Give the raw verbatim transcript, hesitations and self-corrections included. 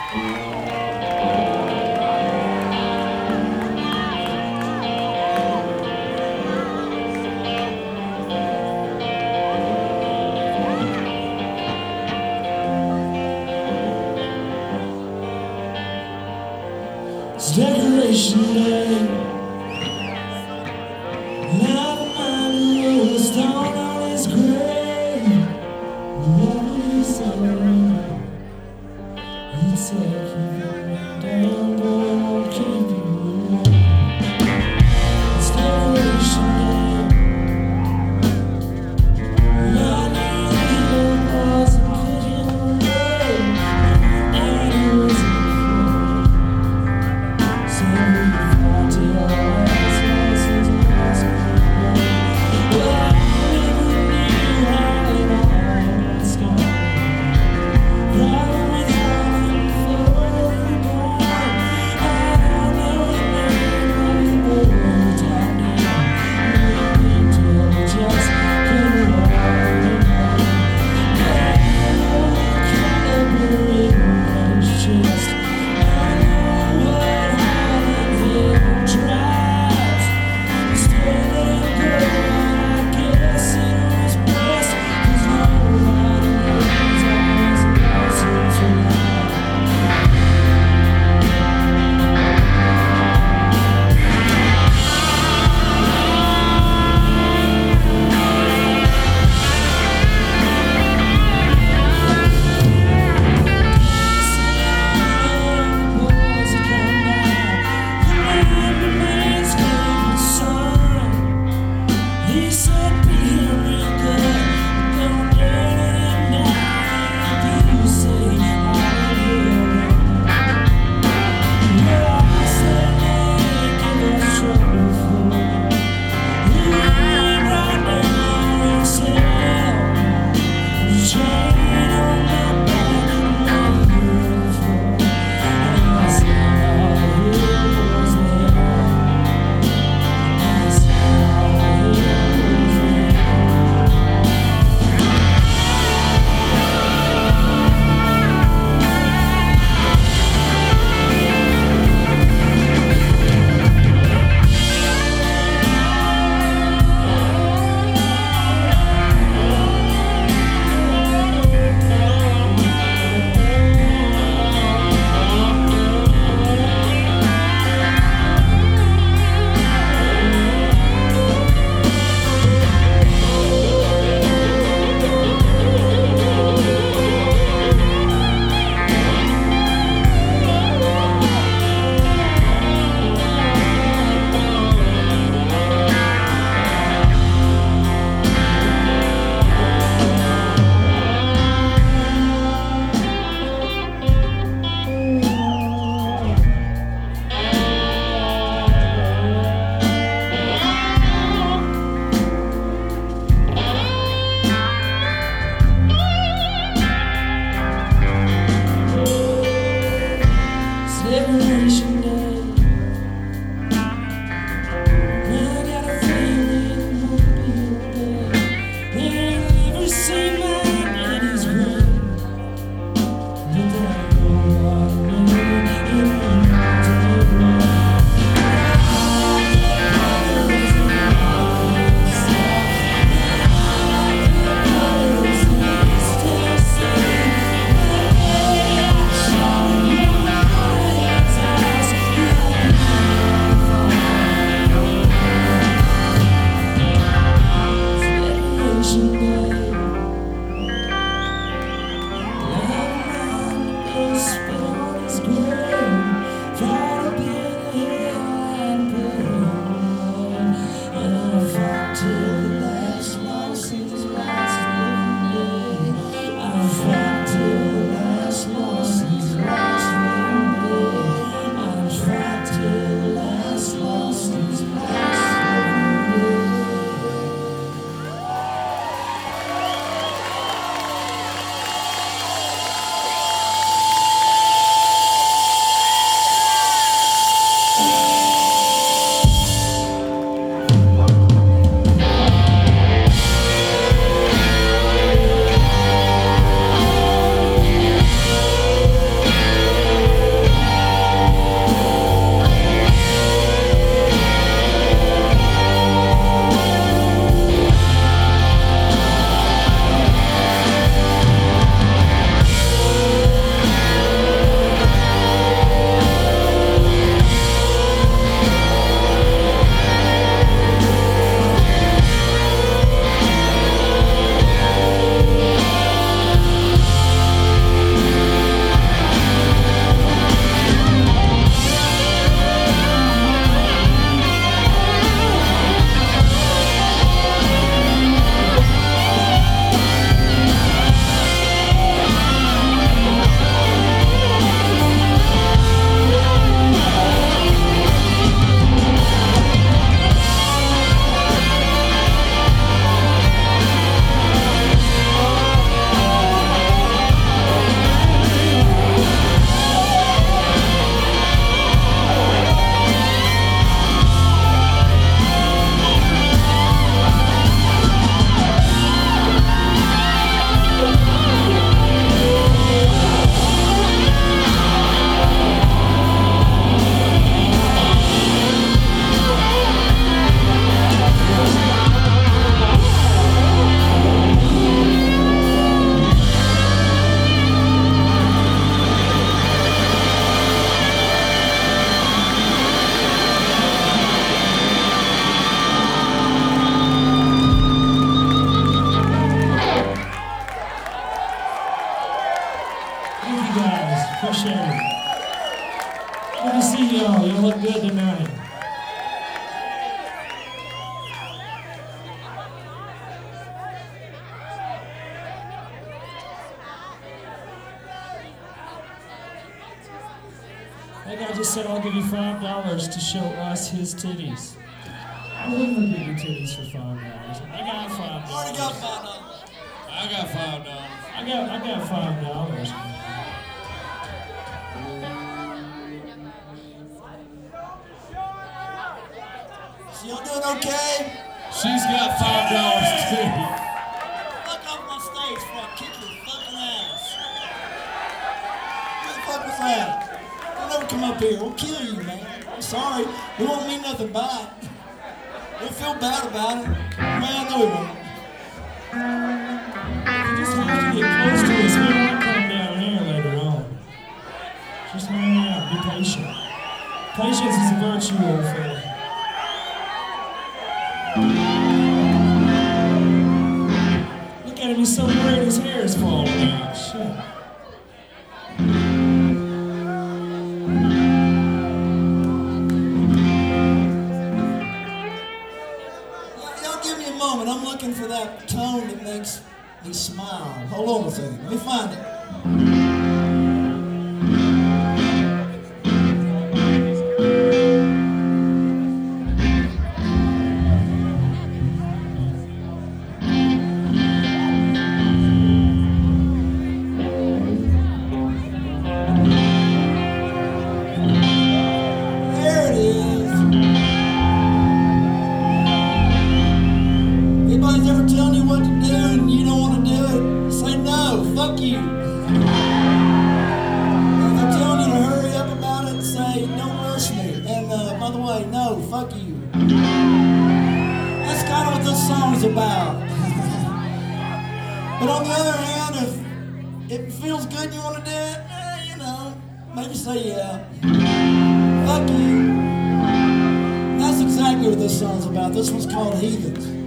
It's Decoration Day. Have a man who was down on his grave. Whatever he said, he'd take you down, but it won't keep you away. It's Decoration Day. And I knew that your boys would put him away, and he was I Good to see y'all. You look good tonight. That guy just said I'll give you five dollars to show us his titties. I wouldn't give you titties for five dollars. I got five dollars. Already got five dollars. I got five dollars. I got I got five dollars. So y'all doing okay? She's got five dollars too. Fuck off my stage before I kick your fucking ass. Who the fuck was that? Don't ever come up here. We'll kill you, man. I'm sorry. We won't mean nothing by it. We'll feel bad about it. Man, I know we won't. You just have to get close to us. We might come down here later on. Just hang out. Be patient. Patience is a virtue, old fella. Look at him. He's so worried his hair is falling out. Shit. Moment. I'm looking for that tone that makes me smile. Hold on a second. Let me find it. Fuck you. If they're telling you to hurry up about it, say, don't rush me. And uh, by the way, no, fuck you. That's kind of what this song's about. But on the other hand, if it feels good and you want to do it, eh, you know, maybe say yeah. Fuck you. That's exactly what this song's about. This one's called Heathens.